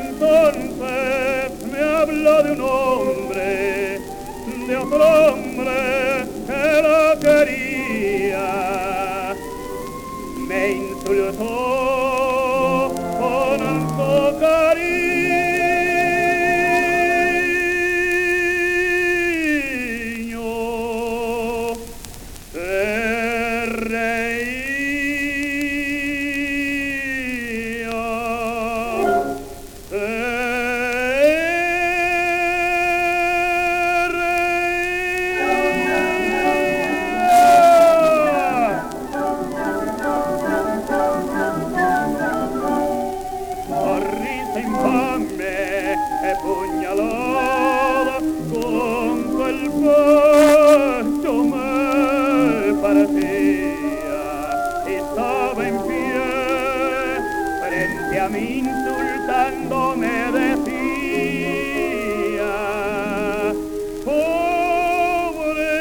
entonces me habló de un hombre, de otro hombre que lo quería. Me insultó con su cariño, se reía, se puñalada contra el pecho me parecía. Estaba en pie frente a mí insultándome, decía: pobre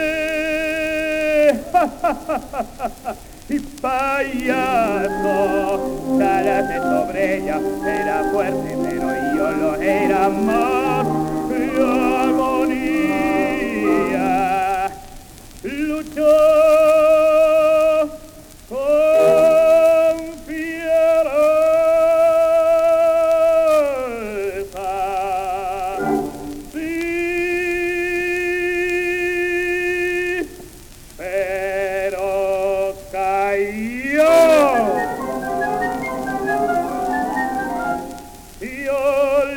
y payaso, cálate sobre ella. Era fuerte, pero yo lo era más. ¡Qué agonía! Luchó con fiereza, sí, pero cayó. Y al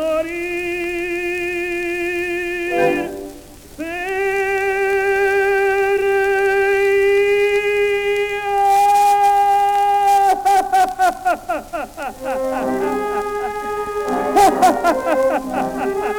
morir se reía.